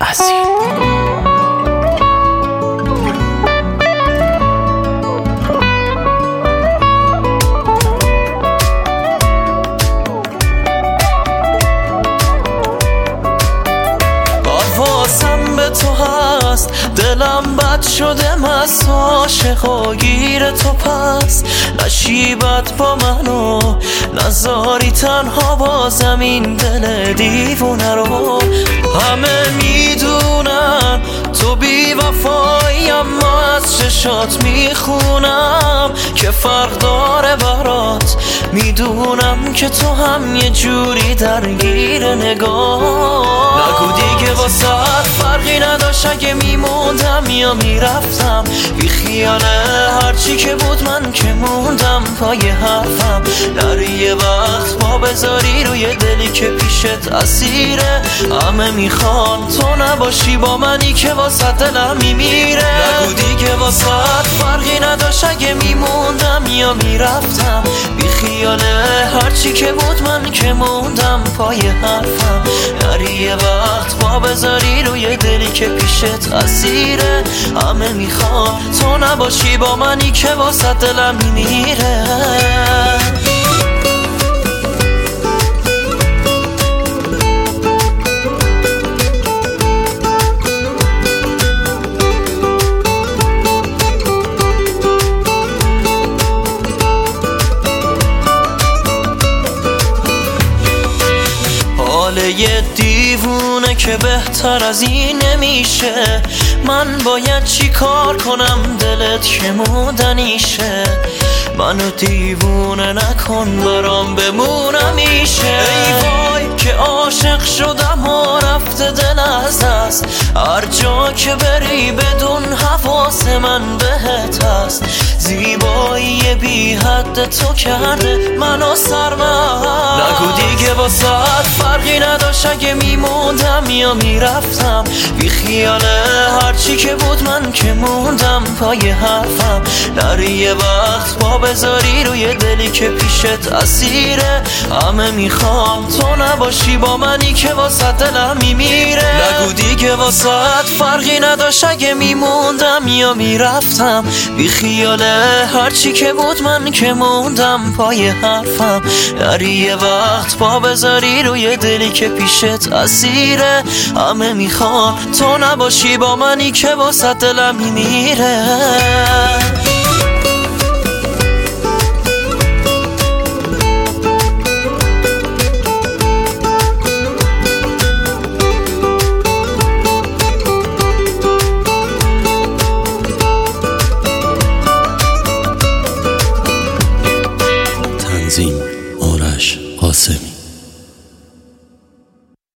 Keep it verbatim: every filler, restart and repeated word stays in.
اصیل. حواسم به تو هست، دلم بد شده مست، عاشق و گیر تو پس نشیبت با منو نزاری تنها با زمین دل دیوونه رو. همه میدونن تو بی وفایی، اما از چشات میخونم که فرق داره برات. میدونم که تو هم یه جوری درگیر نگاه. نگو دیگه واسه فرقی نداشت اگه میموندم یا میرفتم، بی خیاله هرچی که بود من که موندم پای حرفم. نری یه وقت ما بذاری روی دلی که پیشت اسیره، همه میخوان تو نباشی با منی که واسه دلم میمیره. نگو دیگه واسه فرقی نداشت اگه میموندم یا میرفتم، بی خیاله هرچی که بود من که موندم پای حرفم. نری یه وقت ما بذاری روی دلی که پیشت اسیره، همه میخوان تو نباشی با منی که واسه دلم میمیره. یه دیوونه که بهتر از این نمیشه. من باید چی کار کنم دلت که مودنیشه؟ منو دیوونه نکن برام بمونم میشه. ای وای که عاشق شدم و رفته دل از دست، هر جا که بری بدون حواس من بهت هست. زیبایی بی حد تو کرده منو سرمست. نگو دیگه واسه فرقی نداشت اگه میموندم یا میرفتم، بی خیاله هرچی که بود من که موندم پای حرفم. نری یه وقت ما بذاری روی دلی که پیشت اسیره، همه میخوام تو نباشی با منی که واسه دلم میمیره. نگو دیگه واسه فرقی نداشت اگه میموندم یا میرفتم، بی خیاله هرچی که بود من که موندم پای حرفم. نری یه وقت با بذاری روی دلی که پیشت اسیره، همه میخوان تو نباشی با منی که واسه دلم میمیره. تنظیم آرش قاسمی.